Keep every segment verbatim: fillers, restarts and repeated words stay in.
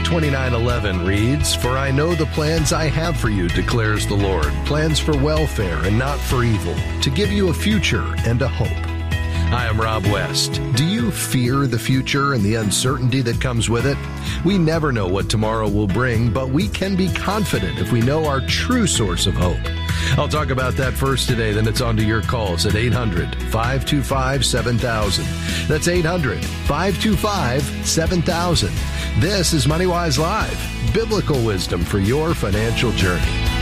twenty-nine eleven reads, "For I know the plans I have for you, declares the Lord, plans for welfare and not for evil, to give you a future and a hope." Hi, I'm Rob West. Do you fear the future and the uncertainty that comes with it? We never know what tomorrow will bring, but we can be confident if we know our true source of hope. I'll talk about that first today, then it's on to your calls at eight hundred, five two five, seven thousand. That's eight hundred, five two five, seven thousand. This is MoneyWise Live, biblical wisdom for your financial journey.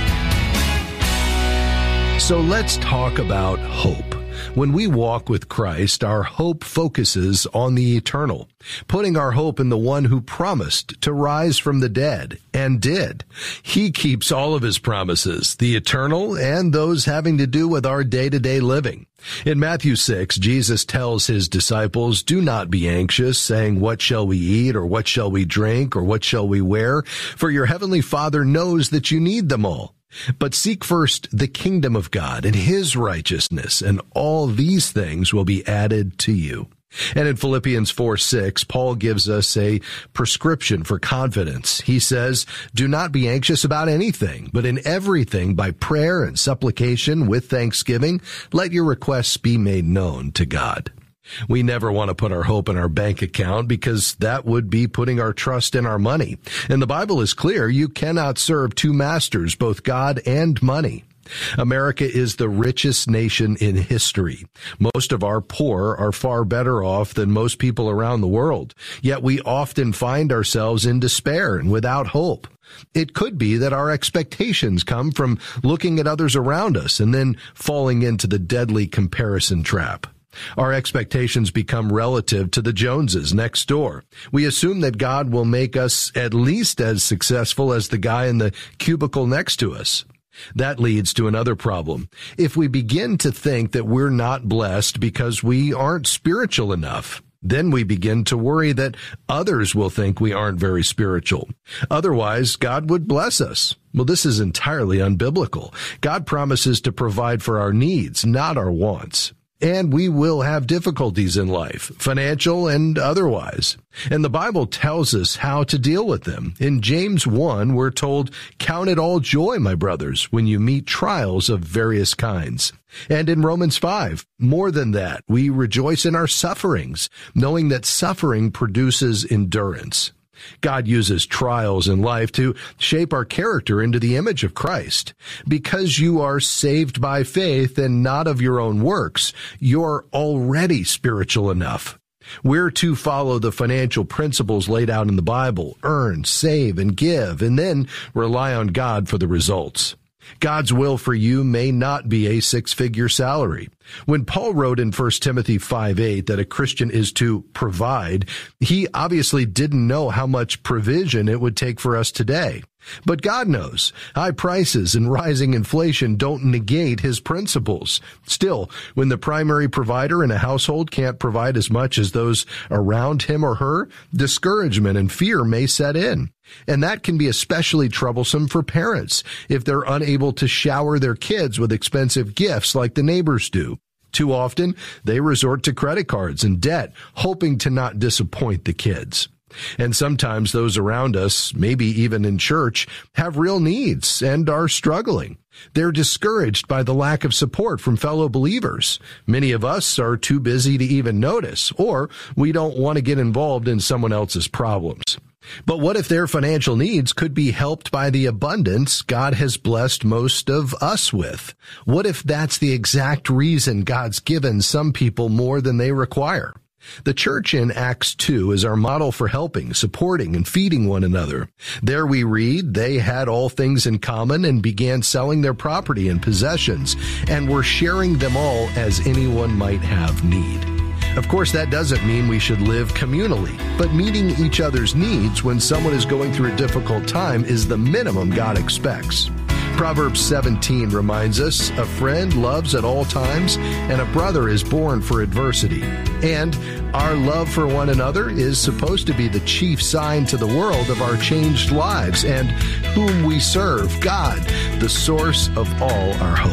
So let's talk about hope. When we walk with Christ, our hope focuses on the eternal, putting our hope in the one who promised to rise from the dead, and did. He keeps all of his promises, the eternal and those having to do with our day-to-day living. In Matthew six, Jesus tells his disciples, "Do not be anxious, saying, 'What shall we eat?' or 'What shall we drink?' or 'What shall we wear?' For your heavenly Father knows that you need them all. But seek first the kingdom of God and his righteousness, and all these things will be added to you." And in Philippians four six, Paul gives us a prescription for confidence. He says, "Do not be anxious about anything, but in everything by prayer and supplication with thanksgiving, let your requests be made known to God." We never want to put our hope in our bank account because that would be putting our trust in our money. And the Bible is clear, you cannot serve two masters, both God and money. America is the richest nation in history. Most of our poor are far better off than most people around the world. Yet we often find ourselves in despair and without hope. It could be that our expectations come from looking at others around us and then falling into the deadly comparison trap. Our expectations become relative to the Joneses next door. We assume that God will make us at least as successful as the guy in the cubicle next to us. That leads to another problem. If we begin to think that we're not blessed because we aren't spiritual enough, then we begin to worry that others will think we aren't very spiritual. Otherwise, God would bless us. Well, this is entirely unbiblical. God promises to provide for our needs, not our wants. And we will have difficulties in life, financial and otherwise. And the Bible tells us how to deal with them. In James one, we're told, "Count it all joy, my brothers, when you meet trials of various kinds." And in Romans five, more than that, we rejoice in our sufferings, knowing that suffering produces endurance. God uses trials in life to shape our character into the image of Christ. Because you are saved by faith and not of your own works, you're already spiritual enough. We're to follow the financial principles laid out in the Bible, earn, save, and give, and then rely on God for the results. God's will for you may not be a six-figure salary. When Paul wrote in First Timothy five eight that a Christian is to provide, he obviously didn't know how much provision it would take for us today. But God knows. High prices and rising inflation don't negate his principles. Still, when the primary provider in a household can't provide as much as those around him or her, discouragement and fear may set in. And that can be especially troublesome for parents if they're unable to shower their kids with expensive gifts like the neighbors do. Too often, they resort to credit cards and debt, hoping to not disappoint the kids. And sometimes those around us, maybe even in church, have real needs and are struggling. They're discouraged by the lack of support from fellow believers. Many of us are too busy to even notice, or we don't want to get involved in someone else's problems. But what if their financial needs could be helped by the abundance God has blessed most of us with? What if that's the exact reason God's given some people more than they require? The church in Acts two is our model for helping, supporting, and feeding one another. There we read, they had all things in common and began selling their property and possessions, and were sharing them all as anyone might have need. Of course, that doesn't mean we should live communally, but meeting each other's needs when someone is going through a difficult time is the minimum God expects. Proverbs seventeen reminds us, a friend loves at all times, and a brother is born for adversity. And our love for one another is supposed to be the chief sign to the world of our changed lives and whom we serve, God, the source of all our hope.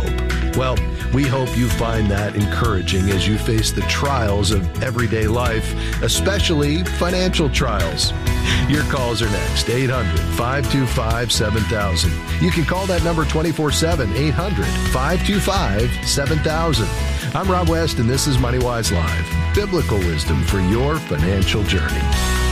Well, we hope you find that encouraging as you face the trials of everyday life, especially financial trials. Your calls are next, eight hundred, five two five, seven thousand. You can call that number twenty-four seven, eight hundred, five two five, seven thousand. I'm Rob West, and this is MoneyWise Live, biblical wisdom for your financial journey.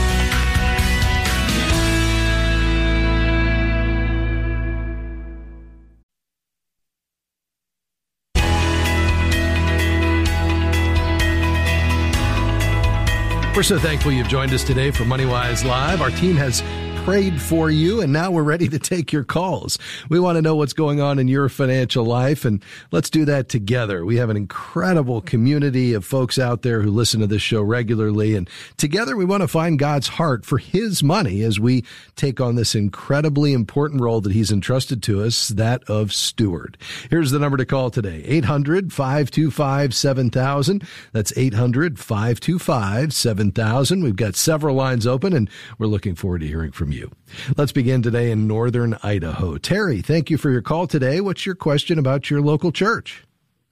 We're so thankful you've joined us today for MoneyWise Live. Our team has prayed for you, and now we're ready to take your calls. We want to know what's going on in your financial life, and let's do that together. We have an incredible community of folks out there who listen to this show regularly, and together we want to find God's heart for His money as we take on this incredibly important role that He's entrusted to us, that of steward. Here's the number to call today, eight hundred, five two five, seven thousand. That's eight hundred, five two five, seven thousand. We've got several lines open, and we're looking forward to hearing from you. Let's begin today in northern Idaho. Terry, thank you for your call today. What's your question about your local church?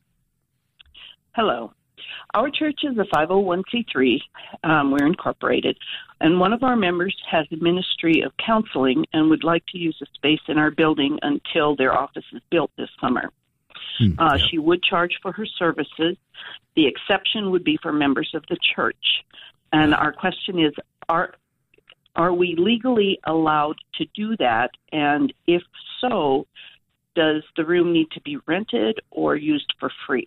Hello. Our church is a five oh one c three. Um, we're incorporated. And one of our members has a ministry of counseling and would like to use a space in our building until their office is built this summer. Hmm, uh, yeah. She would charge for her services. The exception would be for members of the church. And our question is, are Are we legally allowed to do that? And if so, does the room need to be rented or used for free?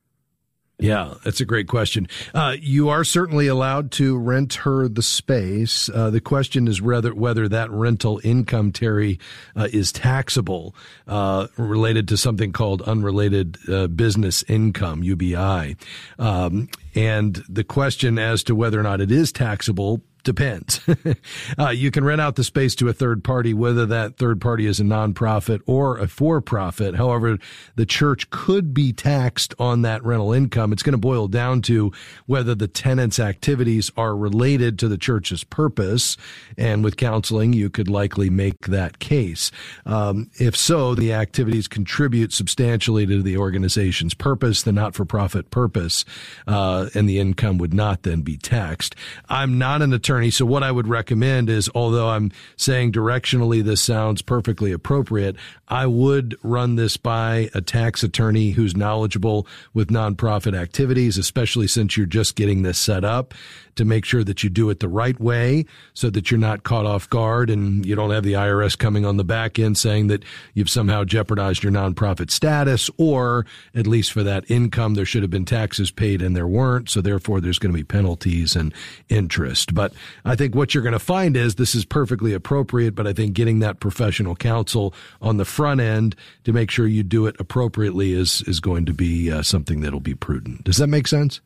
Yeah, that's a great question. Uh, you are certainly allowed to rent her the space. Uh, the question is whether whether that rental income, Terry, uh, is taxable, uh, related to something called unrelated uh, business income, U B I. Um, and the question as to whether or not it is taxable depends. uh, you can rent out the space to a third party, whether that third party is a nonprofit or a for-profit. However, the church could be taxed on that rental income. It's going to boil down to whether the tenant's activities are related to the church's purpose. And with counseling, you could likely make that case. Um, if so, the activities contribute substantially to the organization's purpose, the not-for-profit purpose, uh, and the income would not then be taxed. I'm not an attorney. So what I would recommend is, although I'm saying directionally this sounds perfectly appropriate, I would run this by a tax attorney who's knowledgeable with nonprofit activities, especially since you're just getting this set up, to make sure that you do it the right way so that you're not caught off guard and you don't have the I R S coming on the back end saying that you've somehow jeopardized your nonprofit status, or at least for that income there should have been taxes paid and there weren't, so therefore there's going to be penalties and interest. But I think what you're going to find is this is perfectly appropriate, but I think getting that professional counsel on the front end to make sure you do it appropriately is, is going to be uh, something that'll be prudent. Does that make sense?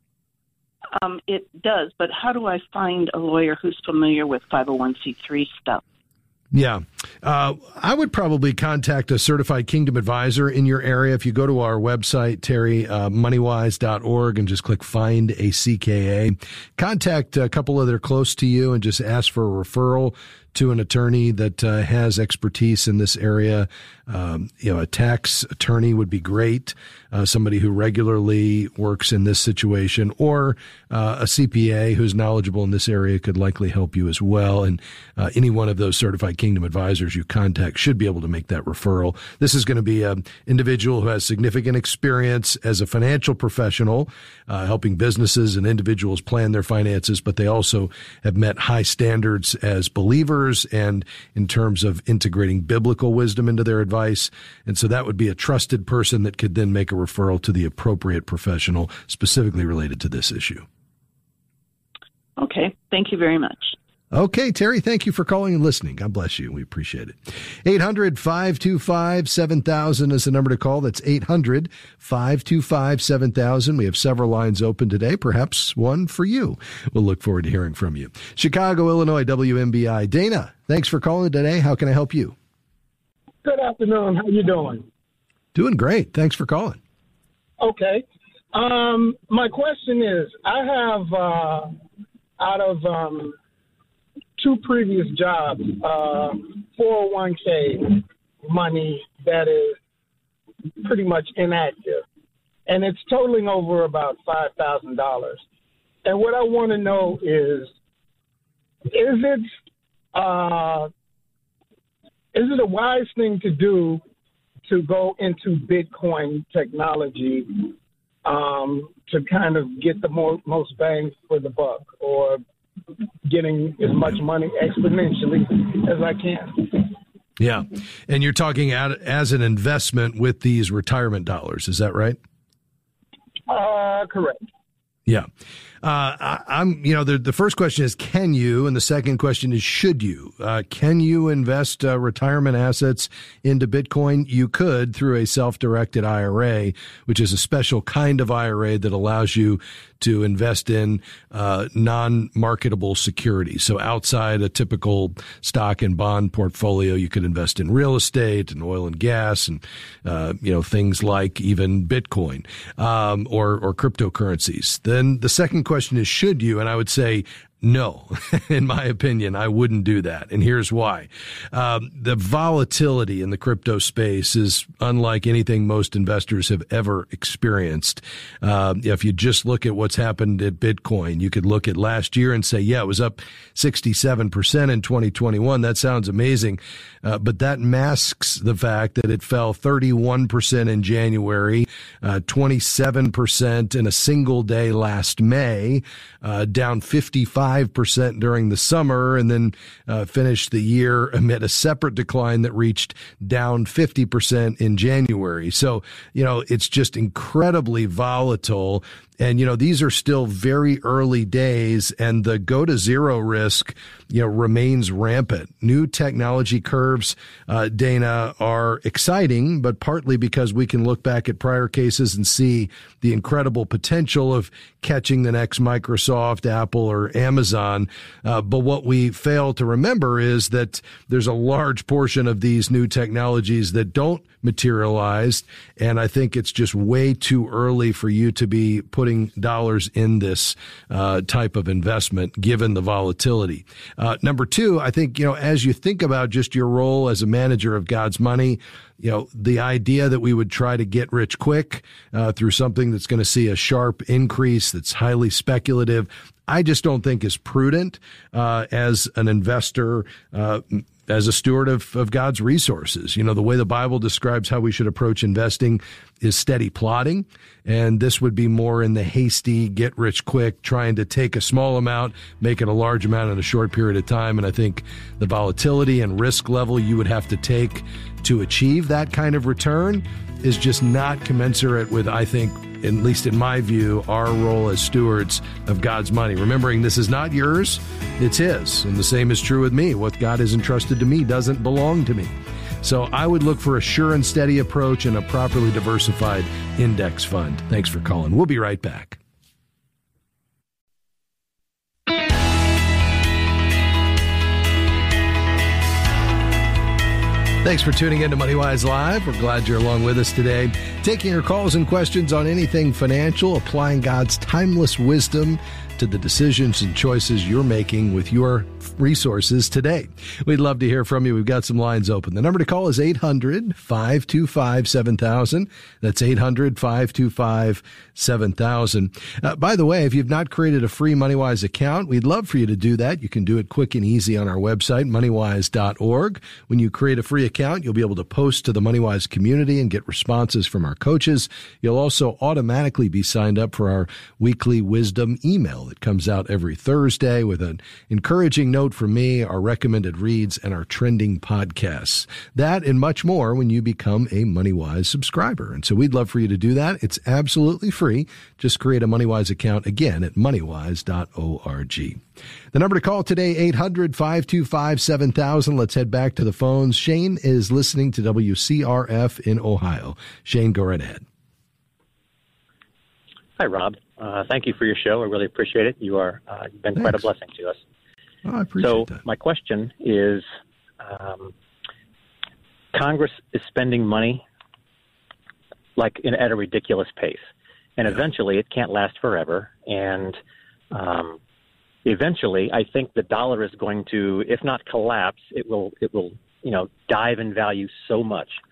Um, it does, but how do I find a lawyer who's familiar with five oh one c three stuff? Yeah. Uh, I would probably contact a certified Kingdom advisor in your area. If you go to our website, Terry, uh, moneywise dot org, and just click Find a C K A, contact a couple that are close to you and just ask for a referral to an attorney that uh, has expertise in this area. Um, you know, a tax attorney would be great, uh, somebody who regularly works in this situation, or uh, a C P A who's knowledgeable in this area could likely help you as well. And uh, any one of those certified Kingdom advisors you contact should be able to make that referral. This is going to be an individual who has significant experience as a financial professional, uh, helping businesses and individuals plan their finances, but they also have met high standards as believers and in terms of integrating biblical wisdom into their advice. And so that would be a trusted person that could then make a referral to the appropriate professional specifically related to this issue. Okay. Thank you very much. Okay, Terry, thank you for calling and listening. God bless you. We appreciate it. eight hundred, five two five, seven thousand is the number to call. That's eight hundred, five two five, seven thousand. We have several lines open today, perhaps one for you. We'll look forward to hearing from you. Chicago, Illinois, W M B I. Dana, thanks for calling today. How can I help you? Good afternoon. How you doing? Doing great. Thanks for calling. Okay. Um, my question is, I have uh, out of um, two previous jobs, uh, four oh one k money that is pretty much inactive, and it's totaling over about five thousand dollars. And what I want to know is, is it uh, is it a wise thing to do to go into Bitcoin technology um, to kind of get the more, most bang for the buck, or getting as much money exponentially as I can? Yeah. And you're talking at, as an investment with these retirement dollars. Is that right? Uh, correct. Yeah. Uh, I, I'm, you know, the, the first question is, can you? And the second question is, should you? Uh, can you invest uh, retirement assets into Bitcoin? You could through a self-directed I R A, which is a special kind of I R A that allows you to invest in uh, non-marketable securities. So outside a typical stock and bond portfolio, you could invest in real estate and oil and gas and, uh, you know, things like even Bitcoin um, or, or cryptocurrencies. Then the second question is, should you? And I would say, no, in my opinion, I wouldn't do that. And here's why. Um, the volatility in the crypto space is unlike anything most investors have ever experienced. Um, if you just look at what's happened at Bitcoin, you could look at last year and say, yeah, it was up sixty-seven percent in twenty twenty-one. That sounds amazing. Uh, but that masks the fact that it fell thirty-one percent in January, uh, twenty-seven percent in a single day last May, uh, down fifty-five percent during the summer, and then uh, finished the year amid a separate decline that reached down fifty percent in January. So, you know, it's just incredibly volatile. And, you know, these are still very early days, and the go to zero risk, you know, remains rampant. New technology curves, uh, Dana, are exciting, but partly because we can look back at prior cases and see the incredible potential of catching the next Microsoft, Apple, or Amazon. Uh, but what we fail to remember is that there's a large portion of these new technologies that don't materialize. And I think it's just way too early for you to be putting dollars in this uh, type of investment, given the volatility. Uh, number two, I think, you know, as you think about just your role as a manager of God's money, you know, the idea that we would try to get rich quick uh, through something that's going to see a sharp increase that's highly speculative, I just don't think is prudent uh, as an investor, uh, as a steward of, of God's resources. You know, the way the Bible describes how we should approach investing is steady plotting. And this would be more in the hasty, get rich quick, trying to take a small amount, make it a large amount in a short period of time. And I think the volatility and risk level you would have to take to achieve that kind of return is just not commensurate with, I think, at least in my view, our role as stewards of God's money. Remembering this is not yours, it's His. And the same is true with me. What God has entrusted to me doesn't belong to me. So I would look for a sure and steady approach and a properly diversified index fund. Thanks for calling. We'll be right back. Thanks for tuning in to MoneyWise Live. We're glad you're along with us today. Taking your calls and questions on anything financial, applying God's timeless wisdom to the decisions and choices you're making with your resources today. We'd love to hear from you. We've got some lines open. The number to call is eight hundred, five two five, seven thousand. That's eight hundred, five two five, seven thousand. Uh, by the way, if you've not created a free MoneyWise account, we'd love for you to do that. You can do it quick and easy on our website, money wise dot org. When you create a free account, you'll be able to post to the MoneyWise community and get responses from our coaches. You'll also automatically be signed up for our weekly wisdom email that comes out every Thursday with an encouraging note from me, our recommended reads, and our trending podcasts. That and much more when you become a MoneyWise subscriber. And so we'd love for you to do that. It's absolutely free. Just create a MoneyWise account again at money wise dot org. The number to call today, eight hundred, five two five, seven thousand. Let's head back to the phones. Shane is listening to W C R F in Ohio. Shane, go right ahead. Hi, Rob. Uh, thank you for your show. I really appreciate it. You are uh, you've been Thanks. Quite a blessing to us. Oh, I appreciate so that. My question is, um, Congress is spending money like in, at a ridiculous pace, and yeah. eventually it can't last forever. And um, eventually, I think the dollar is going to, if not collapse, it will it will you know dive in value so much.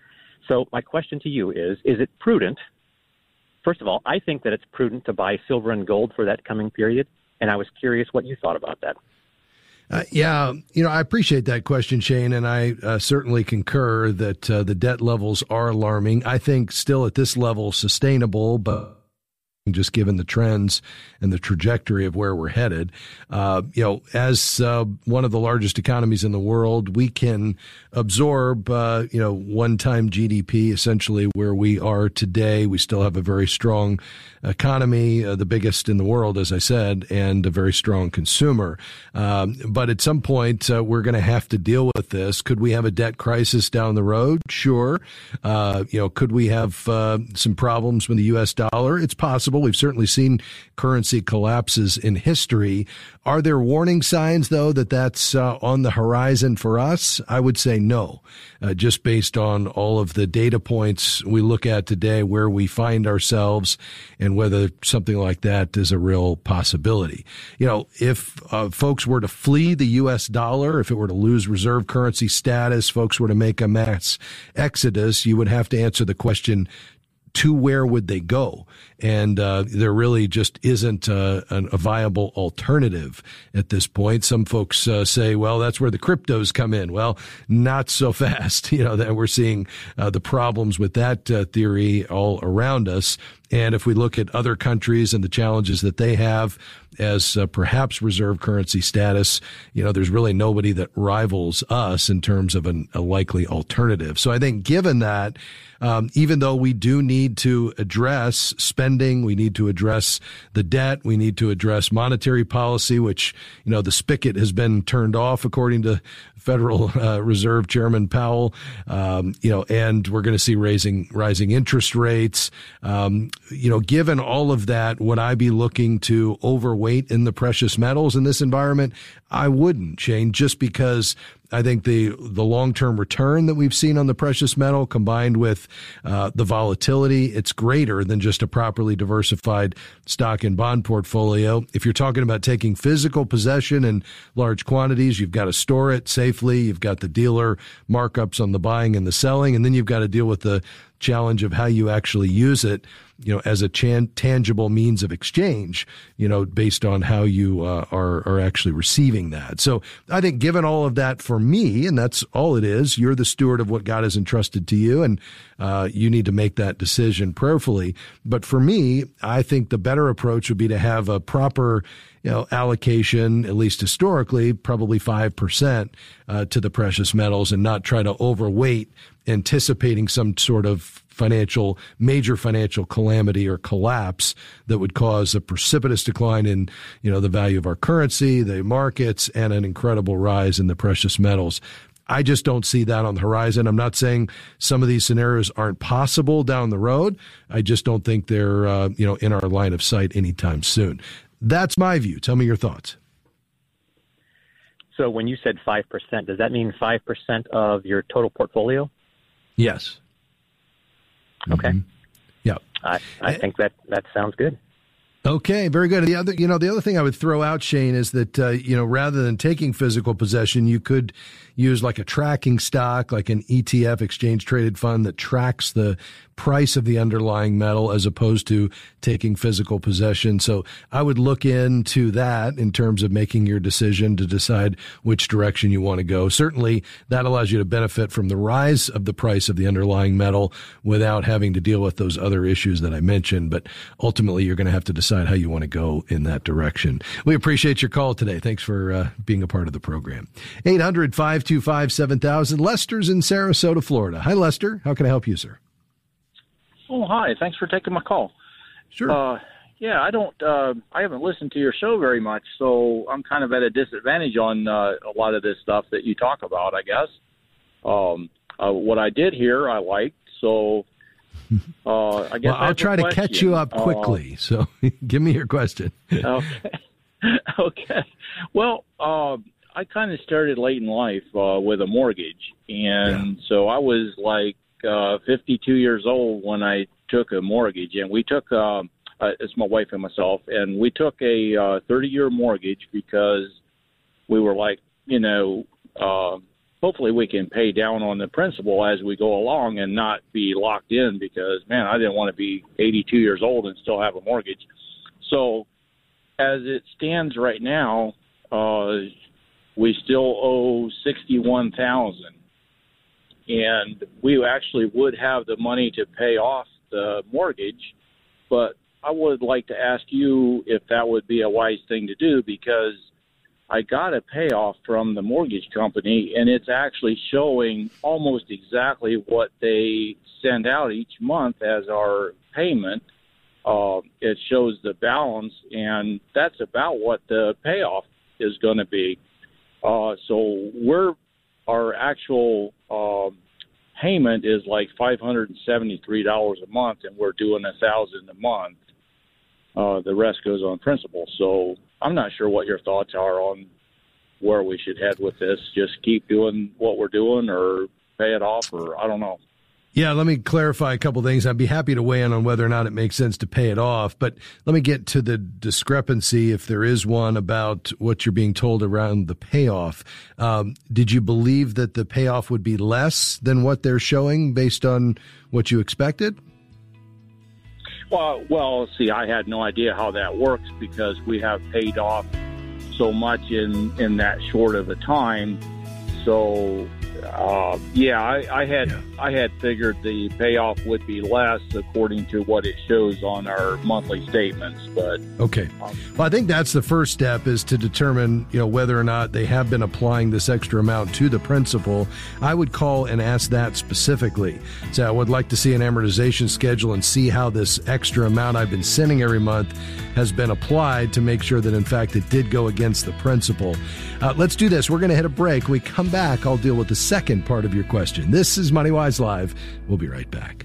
So my question to you is, is it prudent? First of all, I think that it's prudent to buy silver and gold for that coming period, and I was curious what you thought about that. Uh, yeah, you know, I appreciate that question, Shane, and I uh, certainly concur that uh, the debt levels are alarming. I think still at this level sustainable, but just given the trends and the trajectory of where we're headed. Uh, you know, as uh, one of the largest economies in the world, we can absorb, uh, you know, one-time G D P, essentially where we are today. We still have a very strong economy, uh, the biggest in the world, as I said, and a very strong consumer. Um, but at some point, uh, we're going to have to deal with this. Could we have a debt crisis down the road? Sure. Uh, you know, could we have uh, some problems with the U S dollar? It's possible. We've certainly seen currency collapses in history. Are there warning signs, though, that that's uh, on the horizon for us? I would say no, uh, just based on all of the data points we look at today, where we find ourselves and whether something like that is a real possibility. You know, if uh, folks were to flee the U S dollar, if it were to lose reserve currency status, folks were to make a mass exodus, you would have to answer the question, to where would they go? And uh, there really just isn't uh, a, a viable alternative at this point. Some folks uh, say, well, that's where the cryptos come in. Well, not so fast. You know, that we're seeing uh, the problems with that uh, theory all around us. And if we look at other countries and the challenges that they have as uh, perhaps reserve currency status, you know, there's really nobody that rivals us in terms of an, a likely alternative. So I think given that, um, even though we do need to address spending, we need to address the debt, we need to address monetary policy, which, you know, the spigot has been turned off, according to Federal uh, Reserve Chairman Powell, um, you know, and we're going to see raising, rising interest rates. Um, you know, given all of that, would I be looking to overweight in the precious metals in this environment? I wouldn't, Shane, just because I think the the long-term return that we've seen on the precious metal combined with uh, the volatility, it's greater than just a properly diversified stock and bond portfolio. If you're talking about taking physical possession in large quantities, you've got to store it safely. You've got the dealer markups on the buying and the selling, and then you've got to deal with the challenge of how you actually use it, you know, as a chan- tangible means of exchange, you know, based on how you uh, are, are actually receiving that. So I think given all of that for me, and that's all it is, you're the steward of what God has entrusted to you, and uh, you need to make that decision prayerfully. But for me, I think the better approach would be to have a proper, you know, allocation, at least historically, probably five percent uh, to the precious metals, and not try to overweight, anticipating some sort of financial, major financial calamity or collapse that would cause a precipitous decline in, you know, the value of our currency, the markets, and an incredible rise in the precious metals. I just don't see that on the horizon. I'm not saying some of these scenarios aren't possible down the road. I just don't think they're, uh, you know, in our line of sight anytime soon. That's my view. Tell me your thoughts. So when you said five percent, does that mean five percent of your total portfolio? Yes. Okay. Mm-hmm. Yeah. I, I think that, that sounds good. Okay, very good. The other, you know, the other thing I would throw out, Shane, is that, uh, you know, rather than taking physical possession, you could use like a tracking stock, like an E T F, exchange traded fund, that tracks the price of the underlying metal as opposed to taking physical possession. So I would look into that in terms of making your decision to decide which direction you want to go. Certainly that allows you to benefit from the rise of the price of the underlying metal without having to deal with those other issues that I mentioned. But ultimately, you're going to have to decide how you want to go in that direction. We appreciate your call today. Thanks for uh, being a part of the program. eight hundred, five two five, seven thousand. Lester's in Sarasota, Florida. Hi, Lester. How can I help you, sir? Oh, hi. Thanks for taking my call. Sure. Uh, yeah, I don't, uh, I haven't listened to your show very much, so I'm kind of at a disadvantage on uh, a lot of this stuff that you talk about, I guess. Um, uh, what I did hear, I liked, so uh, I guess well, I'll try to catch you up quickly, uh, so give me your question. Okay. Okay. Well, uh, I kind of started late in life uh, with a mortgage, and yeah. so I was like, Uh, fifty-two years old when I took a mortgage, and we took uh, uh, it's my wife and myself, and we took a uh, thirty-year mortgage because we were like, you know, uh, hopefully we can pay down on the principal as we go along and not be locked in because, man, I didn't want to be eighty-two years old and still have a mortgage. So as it stands right now, uh, we still owe sixty-one thousand dollars. And we actually would have the money to pay off the mortgage, but I would like to ask you if that would be a wise thing to do, because I got a payoff from the mortgage company, and it's actually showing almost exactly what they send out each month as our payment. Uh, it shows the balance, and that's about what the payoff is going to be. Uh, so we're our actual uh, payment is like five hundred seventy-three dollars a month, and we're doing a thousand dollars a month. Uh, the rest goes on principal. So I'm not sure what your thoughts are on where we should head with this. Just keep doing what we're doing or pay it off, or I don't know. Yeah, let me clarify a couple things. I'd be happy to weigh in on whether or not it makes sense to pay it off, but let me get to the discrepancy, if there is one, about what you're being told around the payoff. Um, did you believe that the payoff would be less than what they're showing based on what you expected? Well, well, see, I had no idea how that works because we have paid off so much in, in that short of a time. So, uh, yeah, I, I had yeah. I had figured the payoff would be less according to what it shows on our monthly statements. But okay, um, well, I think that's the first step, is to determine, you know, whether or not they have been applying this extra amount to the principal. I would call and ask that specifically. So I would like to see an amortization schedule and see how this extra amount I've been sending every month has been applied to make sure that, in fact, it did go against the principal. Uh, let's do this. We're going to hit a break. When we come back, I'll deal with the second part of your question. This is MoneyWise Live. We'll be right back.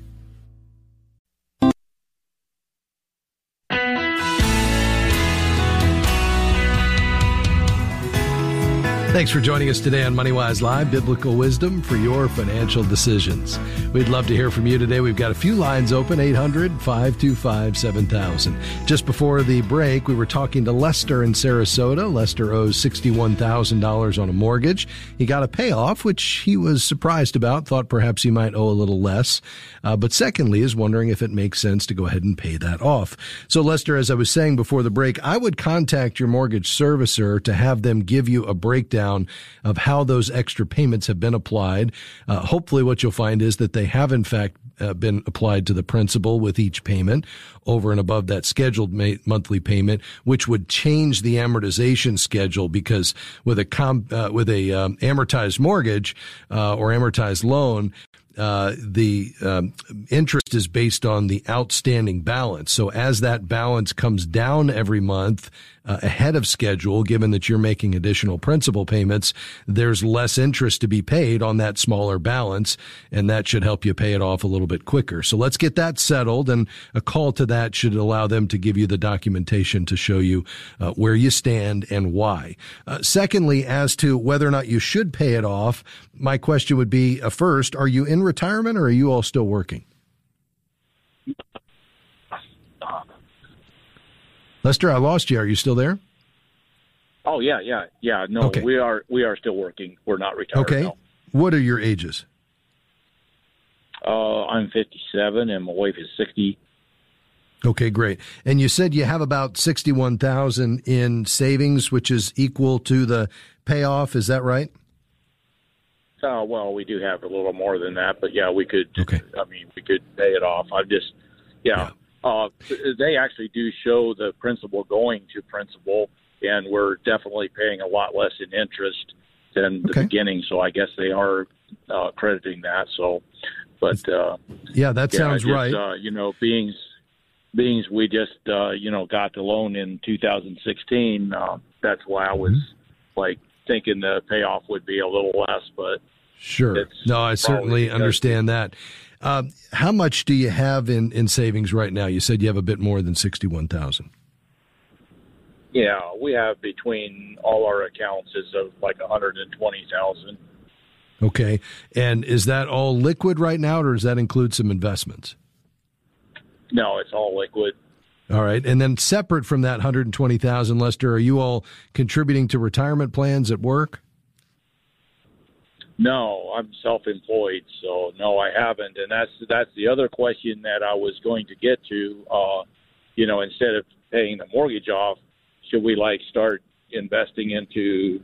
Thanks for joining us today on MoneyWise Live, biblical wisdom for your financial decisions. We'd love to hear from you today. We've got a few lines open, eight hundred, five two five, seven thousand. Just before the break, we were talking to Lester in Sarasota. Lester owes sixty-one thousand dollars on a mortgage. He got a payoff, which he was surprised about, thought perhaps he might owe a little less. Uh, but secondly, is wondering if it makes sense to go ahead and pay that off. So Lester, as I was saying before the break, I would contact your mortgage servicer to have them give you a breakdown of how those extra payments have been applied. Uh, hopefully what you'll find is that they have, in fact, uh, been applied to the principal with each payment over and above that scheduled ma- monthly payment, which would change the amortization schedule, because with a com- uh, with a um, amortized mortgage uh, or amortized loan, Uh, the um, interest is based on the outstanding balance. So as that balance comes down every month uh, ahead of schedule, given that you're making additional principal payments, there's less interest to be paid on that smaller balance, and that should help you pay it off a little bit quicker. So let's get that settled, and a call to that should allow them to give you the documentation to show you uh, where you stand and why. Uh, secondly, as to whether or not you should pay it off, my question would be, uh, first, are you in retirement or are you all still working? Lester, I lost you. Are you still there? Oh, yeah, yeah, yeah. No, okay. we are we are still working. We're not retired. Okay. No. What are your ages? Uh, I'm fifty-seven and my wife is sixty. Okay, great. And you said you have about sixty-one thousand dollars in savings, which is equal to the payoff. Is that right? Uh, well, we do have a little more than that, but yeah, we could. Okay. I mean, we could pay it off. I just, yeah. yeah. Uh, they actually do show the principal going to principal, and we're definitely paying a lot less in interest than the okay. beginning. So I guess they are uh, crediting that. So, but uh, yeah, that yeah, sounds just, right. Uh, you know, being being we just uh, you know got the loan in two thousand sixteen. Uh, that's why I was mm-hmm. like thinking the payoff would be a little less, but. Sure. No, I certainly understand that. Uh, how much do you have in, in savings right now? You said you have a bit more than sixty-one thousand dollars. Yeah, we have between all our accounts is of like one hundred twenty thousand dollars. Okay. And is that all liquid right now, or does that include some investments? No, it's all liquid. All right. And then separate from that one hundred twenty thousand dollars, Lester, are you all contributing to retirement plans at work? No, I'm self-employed, so no, I haven't. And that's that's the other question that I was going to get to. Uh, you know, instead of paying the mortgage off, should we like start investing into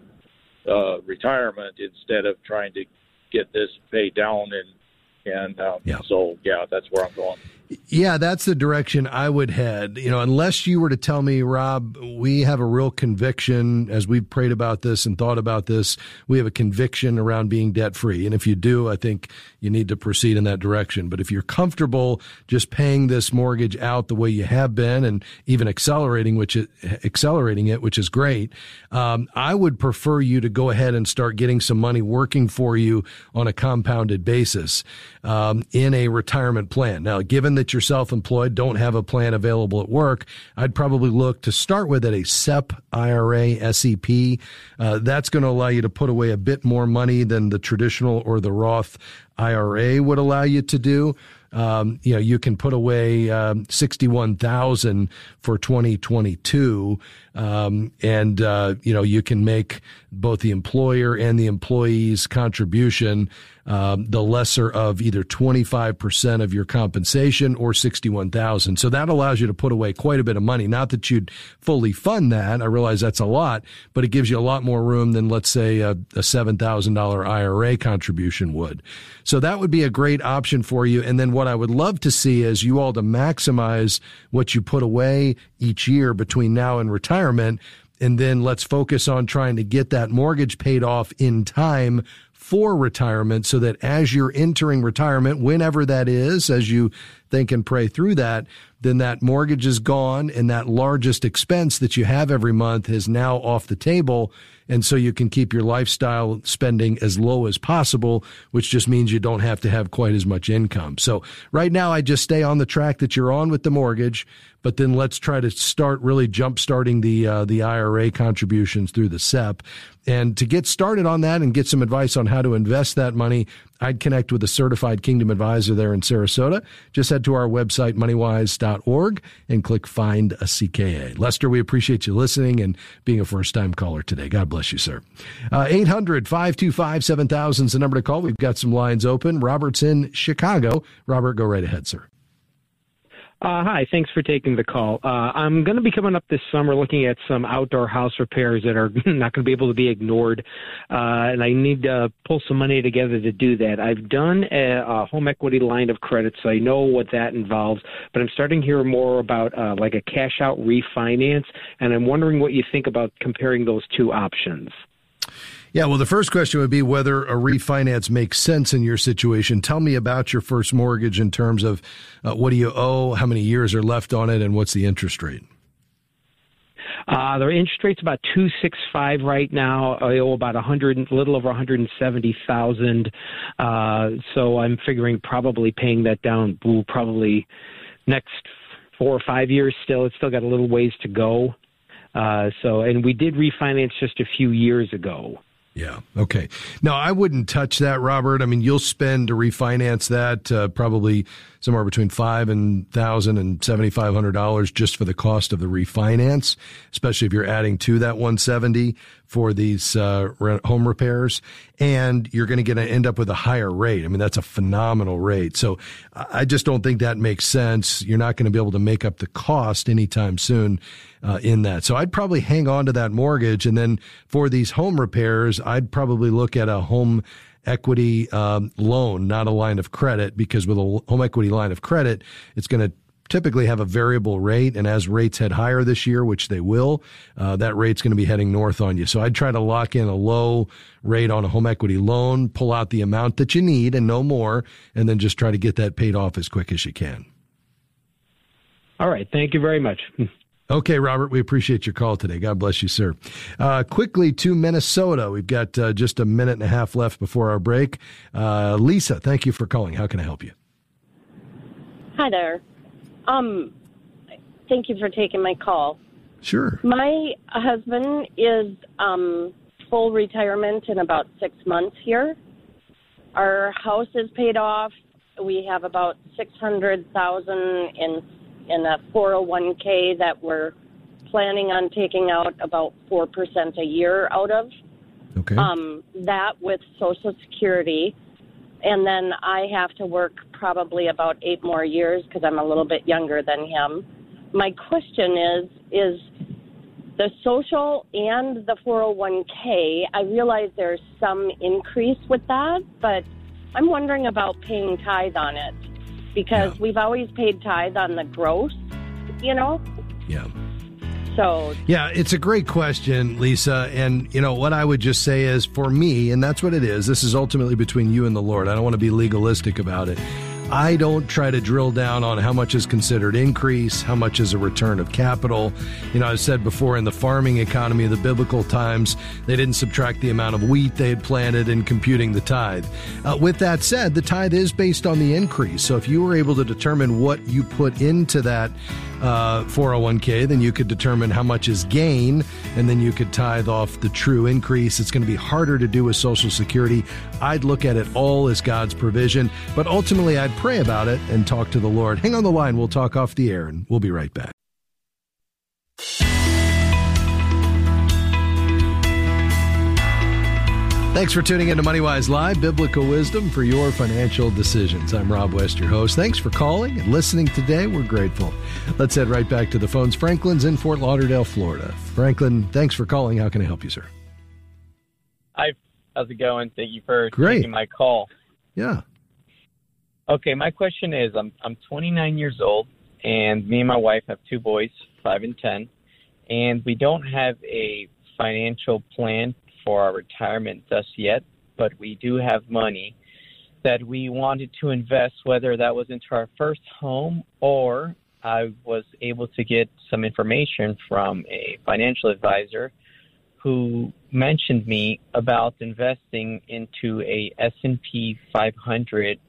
uh, retirement instead of trying to get this paid down? And and um, yeah. so yeah, that's where I'm going. Yeah, that's the direction I would head. You know, unless you were to tell me, Rob, we have a real conviction as we've prayed about this and thought about this, we have a conviction around being debt free. And if you do, I think you need to proceed in that direction. But if you're comfortable just paying this mortgage out the way you have been and even accelerating, which is, accelerating it, which is great, um, I would prefer you to go ahead and start getting some money working for you on a compounded basis um, in a retirement plan. Now, given that you're self-employed, don't have a plan available at work, I'd probably look to start with at a S E P I R A, S E P. Uh, that's going to allow you to put away a bit more money than the traditional or the Roth I R A would allow you to do. Um, you know, you can put away um, sixty-one thousand dollars for twenty twenty-two, um, and uh, you know, you can make both the employer and the employee's contribution um, the lesser of either twenty-five percent of your compensation or sixty-one thousand dollars. So that allows you to put away quite a bit of money. Not that you'd fully fund that. I realize that's a lot, but it gives you a lot more room than, let's say, a, a seven thousand dollars I R A contribution would. So that would be a great option for you. And then what I would love to see is you all to maximize what you put away each year between now and retirement. And then let's focus on trying to get that mortgage paid off in time for retirement so that as you're entering retirement, whenever that is, as you think and pray through that, then that mortgage is gone and that largest expense that you have every month is now off the table. And so you can keep your lifestyle spending as low as possible, which just means you don't have to have quite as much income. So right now, I just stay on the track that you're on with the mortgage, but then let's try to start really jump starting the uh, the I R A contributions through the S E P. And to get started on that and get some advice on how to invest that money, I'd connect with a certified Kingdom advisor there in Sarasota. Just head to our website, money wise dot org, and click Find a C K A. Lester, we appreciate you listening and being a first-time caller today. God bless you, sir. Uh, eight hundred, five two five, seven thousand is the number to call. We've got some lines open. Robert's in Chicago. Robert, go right ahead, sir. Uh, hi, thanks for taking the call. Uh, I'm going to be coming up this summer looking at some outdoor house repairs that are not going to be able to be ignored, uh, and I need to pull some money together to do that. I've done a, a home equity line of credit, so I know what that involves, but I'm starting to hear more about uh, like a cash-out refinance, and I'm wondering what you think about comparing those two options. Yeah, well, the first question would be whether a refinance makes sense in your situation. Tell me about your first mortgage in terms of uh, what do you owe, how many years are left on it, and what's the interest rate? Uh, the interest rate's about two six five right now. I owe about a hundred, a little over one hundred seventy thousand. Uh, so I'm figuring probably paying that down. Ooh, probably next four or five years. Still, it's still got a little ways to go. Uh, so, and we did refinance just a few years ago. Yeah. Okay. No, I wouldn't touch that, Robert. I mean, you'll spend to refinance that uh, probably somewhere between five and thousand and seventy five hundred dollars just for the cost of the refinance, especially if you're adding to that one seventy for these uh, home repairs, and you're going to get end up with a higher rate. I mean, that's a phenomenal rate. So I just don't think that makes sense. You're not going to be able to make up the cost anytime soon uh, in that. So I'd probably hang on to that mortgage, and then for these home repairs, I'd probably look at a home equity um, loan, not a line of credit, because with a home equity line of credit, it's going to typically have a variable rate, and as rates head higher this year, which they will, uh, that rate's going to be heading north on you. So I'd try to lock in a low rate on a home equity loan, pull out the amount that you need and no more, and then just try to get that paid off as quick as you can. All right. Thank you very much. Okay, Robert, we appreciate your call today. God bless you, sir. Uh, quickly to Minnesota. We've got uh, just a minute and a half left before our break. Uh, Lisa, thank you for calling. How can I help you? Hi there. Um, thank you for taking my call. Sure. My husband is um, full retirement in about six months here. Our house is paid off. We have about six hundred thousand dollars in in a four oh one k that we're planning on taking out about four percent a year out of. Okay. Um, that with Social Security, and then I have to work probably about eight more years because I'm a little bit younger than him. My question is, is the social and the four oh one k, I realize there's some increase with that, but I'm wondering about paying tithe on it because yeah. we've always paid tithe on the gross, you know? Yeah. So yeah, it's a great question, Lisa. And, you know, what I would just say is for me, and that's what it is, this is ultimately between you and the Lord. I don't want to be legalistic about it. I don't try to drill down on how much is considered increase, how much is a return of capital. You know, I've said before, in the farming economy of the biblical times, they didn't subtract the amount of wheat they had planted in computing the tithe. Uh, with that said, the tithe is based on the increase. So if you were able to determine what you put into that uh, four oh one k, then you could determine how much is gain, and then you could tithe off the true increase. It's going to be harder to do with Social Security. I'd look at it all as God's provision, but ultimately I'd pray about it and talk to the Lord. Hang on the line. We'll talk off the air, and we'll be right back. Thanks for tuning in to MoneyWise Live, biblical wisdom for your financial decisions. I'm Rob West, your host. Thanks for calling and listening today. We're grateful. Let's head right back to the phones. Franklin's in Fort Lauderdale, Florida. Franklin, thanks for calling. How can I help you, sir? Hi, how's it going? Thank you for Great. taking my call. Yeah. Okay, my question is, I'm I'm twenty-nine years old, and me and my wife have two boys, five and ten, and we don't have a financial plan for our retirement just yet, but we do have money that we wanted to invest, whether that was into our first home or I was able to get some information from a financial advisor who mentioned me about investing into a S and P five hundred,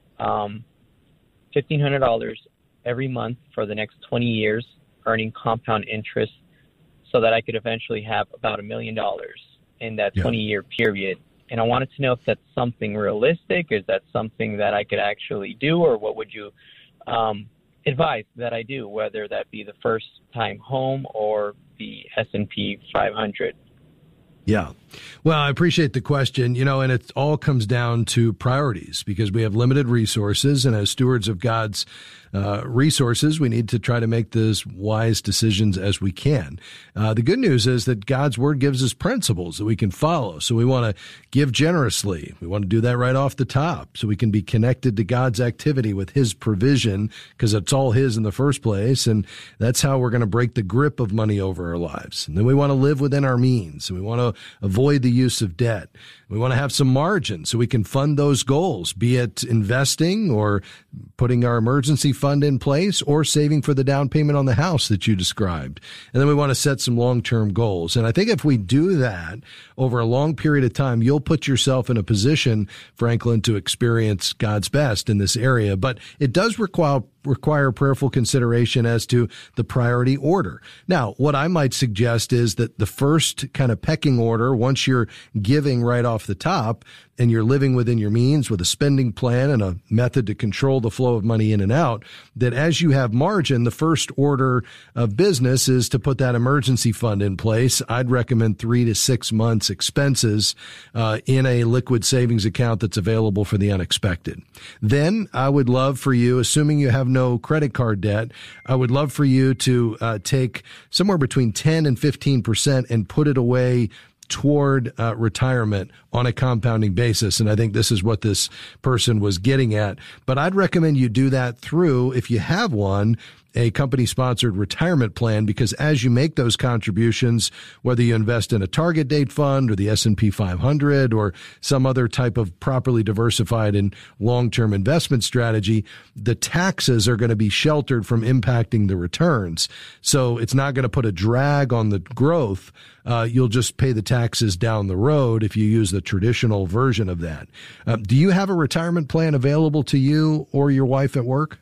um, fifteen hundred dollars every month for the next twenty years, earning compound interest so that I could eventually have about a million dollars in that twenty-year period. And I wanted to know if that's something realistic. Is that something that I could actually do, or what would you um, advise that I do, whether that be the first-time home or the S and P five hundred? Yeah. Well, I appreciate the question, you know, and it all comes down to priorities because we have limited resources, and as stewards of God's uh, resources, we need to try to make as wise decisions as we can. Uh, the good news is that God's word gives us principles that we can follow. So we want to give generously. We want to do that right off the top so we can be connected to God's activity with his provision because it's all his in the first place. And that's how we're going to break the grip of money over our lives. And then we want to live within our means. And we want to avoid the use of debt. We want to have some margin so we can fund those goals, be it investing or putting our emergency fund in place or saving for the down payment on the house that you described. And then we want to set some long-term goals. And I think if we do that over a long period of time, you'll put yourself in a position, Franklin, to experience God's best in this area. But it does require require prayerful consideration as to the priority order. Now, what I might suggest is that the first kind of pecking order, once you're giving right off the top and you're living within your means with a spending plan and a method to control the flow of money in and out, that as you have margin, the first order of business is to put that emergency fund in place. I'd recommend three to six months expenses uh, in a liquid savings account that's available for the unexpected. Then I would love for you, assuming you have no credit card debt, I would love for you to uh, take somewhere between ten and fifteen percent and put it away toward uh, retirement on a compounding basis. And I think this is what this person was getting at. But I'd recommend you do that through, if you have one, a company-sponsored retirement plan, because as you make those contributions, whether you invest in a target date fund or the S and P five hundred or some other type of properly diversified and long-term investment strategy, the taxes are going to be sheltered from impacting the returns. So it's not going to put a drag on the growth. Uh, you'll just pay the taxes down the road if you use the traditional version of that. Uh, do you have a retirement plan available to you or your wife at work?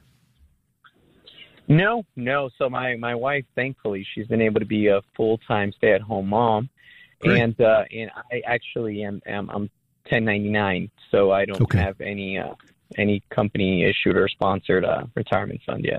No, no. So my, my wife, thankfully, she's been able to be a full-time stay-at-home mom. Great. And uh, and I actually am, am I'm ten ninety-nine, so I don't okay. have any uh, any company issued or sponsored uh, retirement fund yet.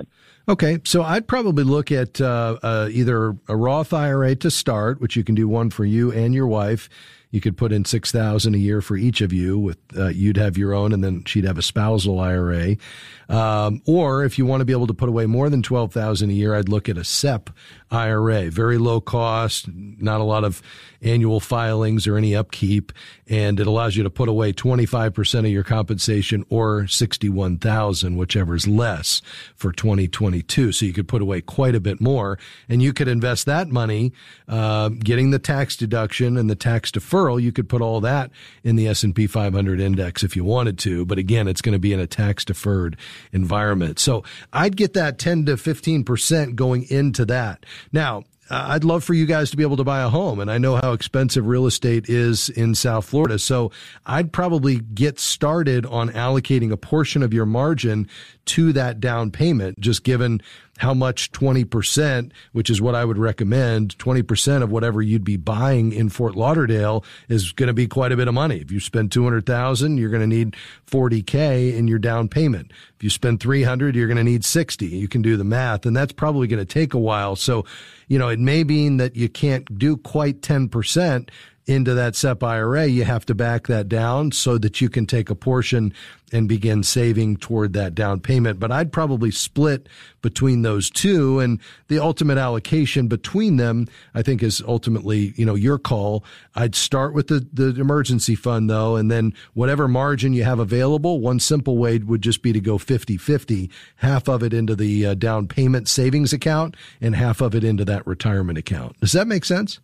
Okay, so I'd probably look at uh, uh, either a Roth I R A to start, which you can do one for you and your wife. You could put in six thousand dollars a year for each of you. With uh, you'd have your own, and then she'd have a spousal I R A. Um, or if you want to be able to put away more than twelve thousand dollars a year, I'd look at a S E P I R A. Very low cost, not a lot of annual filings or any upkeep, and it allows you to put away twenty-five percent of your compensation or sixty-one thousand dollars, whichever is less, for twenty twenty-two. So you could put away quite a bit more, and you could invest that money, uh, getting the tax deduction and the tax deferral. You could put all that in the S and P five hundred index if you wanted to, but again, it's going to be in a tax deferred environment. So I'd get that ten to fifteen percent going into that. Now, uh, I'd love for you guys to be able to buy a home, and I know how expensive real estate is in South Florida. So I'd probably get started on allocating a portion of your margin to that down payment, just given how much twenty percent, which is what I would recommend, twenty percent of whatever you'd be buying in Fort Lauderdale is going to be quite a bit of money. If you spend two hundred thousand dollars, you're going to need forty K in your down payment. If you spend three hundred, you're going to need sixty. You can do the math, and that's probably going to take a while. So, you know, it may mean that you can't do quite ten percent into that S E P I R A. You have to back that down so that you can take a portion and begin saving toward that down payment. But I'd probably split between those two, and the ultimate allocation between them, I think, is ultimately, you know, your call. I'd start with the, the emergency fund, though, and then whatever margin you have available, one simple way would just be to go fifty-fifty, half of it into the uh, down payment savings account and half of it into that retirement account. Does that make sense?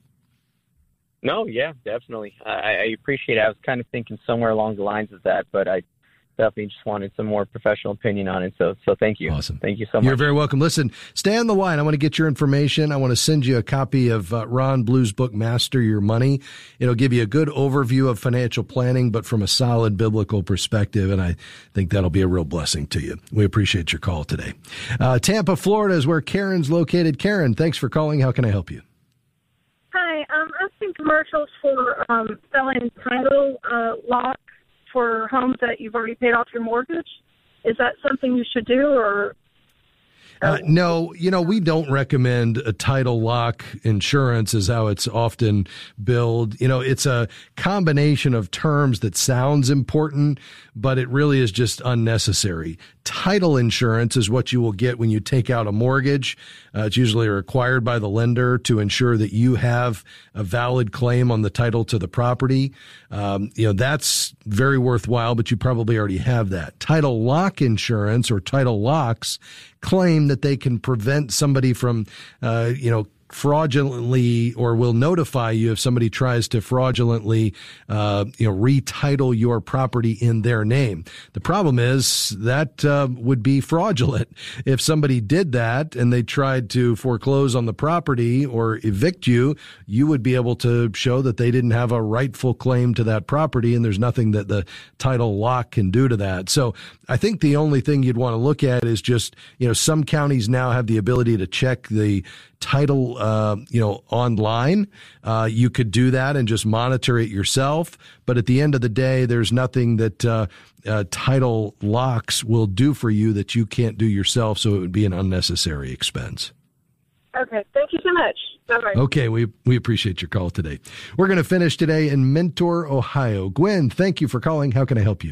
No, yeah, definitely. I, I appreciate it. I was kind of thinking somewhere along the lines of that, but I definitely just wanted some more professional opinion on it. So, so thank you. Awesome. Thank you so much. You're very welcome. Listen, stay on the line. I want to get your information. I want to send you a copy of uh, Ron Blue's book, Master Your Money. It'll give you a good overview of financial planning, but from a solid biblical perspective. And I think that'll be a real blessing to you. We appreciate your call today. Uh, Tampa, Florida is where Karen's located. Karen, thanks for calling. How can I help you? Hi, um, I've seen commercials for um, selling title uh, lock for homes that you've already paid off your mortgage. Is that something you should do, or? Uh, no, you know, we don't recommend a title lock insurance is how it's often billed. You know, it's a combination of terms that sounds important, but it really is just unnecessary. Title insurance is what you will get when you take out a mortgage. Uh, it's usually required by the lender to ensure that you have a valid claim on the title to the property. Um, you know, that's very worthwhile, but you probably already have that. Title lock insurance or title locks claim that they can prevent somebody from, uh, you know, fraudulently, or will notify you if somebody tries to fraudulently, uh, you know, retitle your property in their name. The problem is that uh, would be fraudulent. If somebody did that and they tried to foreclose on the property or evict you, you would be able to show that they didn't have a rightful claim to that property, and there's nothing that the title lock can do to that. So I think the only thing you'd want to look at is just, you know, some counties now have the ability to check the title, uh, you know, online. Uh, you could do that and just monitor it yourself. But at the end of the day, there's nothing that uh, uh, title locks will do for you that you can't do yourself. So it would be an unnecessary expense. Okay. Thank you so much. Bye-bye. Okay. We, we appreciate your call today. We're going to finish today in Mentor, Ohio. Gwen, thank you for calling. How can I help you?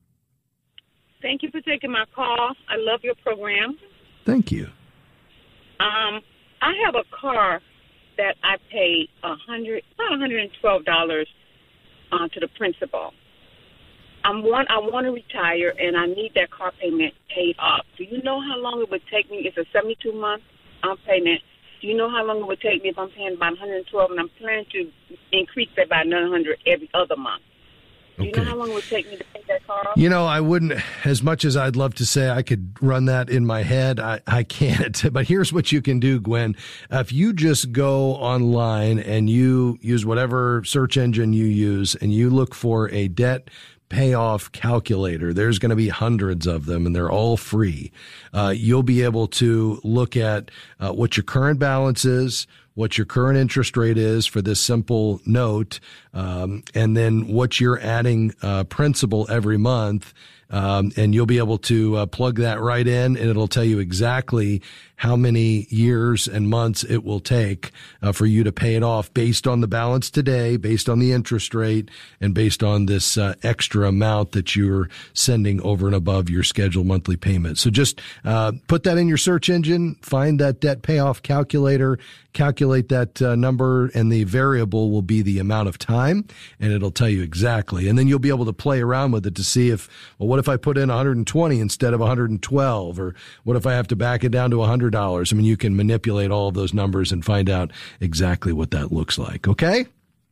Thank you for taking my call. I love your program. Thank you. Um, I have a car that I paid a hundred, about one hundred and twelve dollars uh, to the principal. I'm one. I want to retire, and I need that car payment paid off. Do you know how long it would take me? It's a seventy-two month um, payment. Do you know how long it would take me if I'm paying about one hundred and twelve, and I'm planning to increase that by another one hundred every other month? Do you Okay. know how long it would take me to pay that car off? You know, I wouldn't, as much as I'd love to say I could run that in my head, I, I can't. But here's what you can do, Gwen. If you just go online and you use whatever search engine you use and you look for a debt payoff calculator, there's going to be hundreds of them, and they're all free. Uh, you'll be able to look at uh, what your current balance is, what your current interest rate is for this simple note, um, and then what you're adding uh, principal every month. Um, and you'll be able to uh, plug that right in, and it'll tell you exactly how many years and months it will take uh, for you to pay it off based on the balance today, based on the interest rate, and based on this uh, extra amount that you're sending over and above your scheduled monthly payment. So just uh, put that in your search engine, find that debt payoff calculator, calculate that uh, number, and the variable will be the amount of time, and it'll tell you exactly. And then you'll be able to play around with it to see if, well, what if I put in one hundred twenty instead of one hundred twelve, or what if I have to back it down to one hundred dollars? I mean, you can manipulate all of those numbers and find out exactly what that looks like. Okay?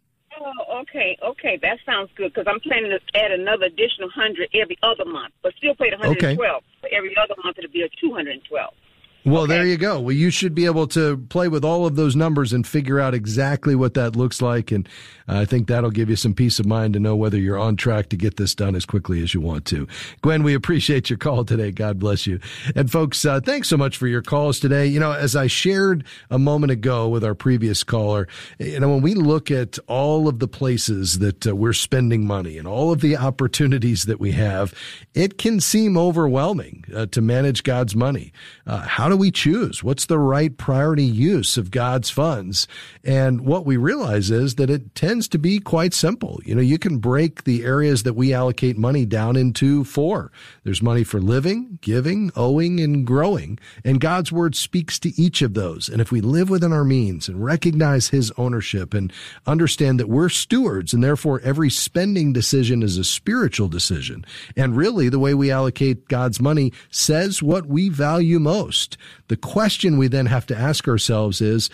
Oh, okay, okay, that sounds good, because I'm planning to add another additional one hundred every other month, but still pay the one hundred twelve. Okay. Every other month it'll be a two hundred twelve. Well, okay. There you go. Well, you should be able to play with all of those numbers and figure out exactly what that looks like. And uh, I think that'll give you some peace of mind to know whether you're on track to get this done as quickly as you want to. Gwen, we appreciate your call today. God bless you. And folks, uh, thanks so much for your calls today. You know, as I shared a moment ago with our previous caller, you know, when we look at all of the places that uh, we're spending money and all of the opportunities that we have, it can seem overwhelming uh, to manage God's money. Uh, how do we choose? What's the right priority use of God's funds? And what we realize is that it tends to be quite simple. You know, you can break the areas that we allocate money down into four. There's money for living, giving, owing, and growing. And God's word speaks to each of those. And if we live within our means and recognize his ownership and understand that we're stewards, and therefore every spending decision is a spiritual decision, and really the way we allocate God's money says what we value most. The question we then have to ask ourselves is,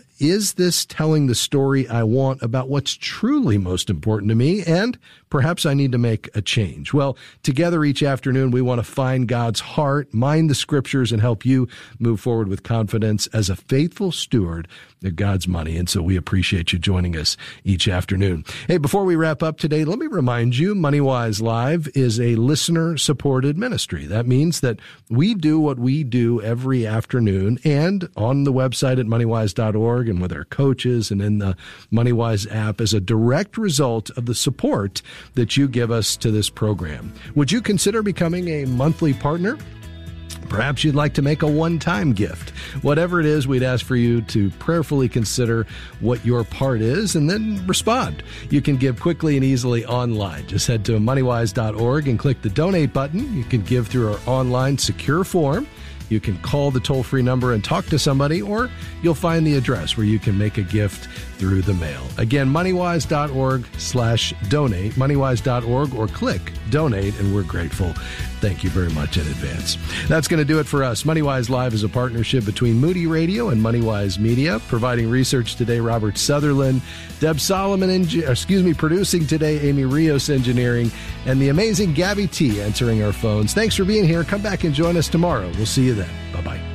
is this telling the story I want about what's truly most important to me? And perhaps I need to make a change. Well, together each afternoon, we want to find God's heart, mind the scriptures, and help you move forward with confidence as a faithful steward of God's money. And so we appreciate you joining us each afternoon. Hey, before we wrap up today, let me remind you, MoneyWise Live is a listener-supported ministry. That means that we do what we do every afternoon, and on the website at money wise dot org and with our coaches and in the MoneyWise app as a direct result of the support that you give us to this program. Would you consider becoming a monthly partner? Perhaps you'd like to make a one-time gift. Whatever it is, we'd ask for you to prayerfully consider what your part is and then respond. You can give quickly and easily online. Just head to money wise dot org and click the donate button. You can give through our online secure form. You can call the toll-free number and talk to somebody, or you'll find the address where you can make a gift through the mail. Again, money wise dot org slash donate, money wise dot org, or click donate, and we're grateful. Thank you very much in advance. That's going to do it for us. MoneyWise Live is a partnership between Moody Radio and MoneyWise Media. Providing research today, Robert Sutherland. Deb Solomon, eng- excuse me, producing today, Amy Rios engineering, and the amazing Gabby T answering our phones. Thanks for being here. Come back and join us tomorrow. We'll see you then. Bye-bye.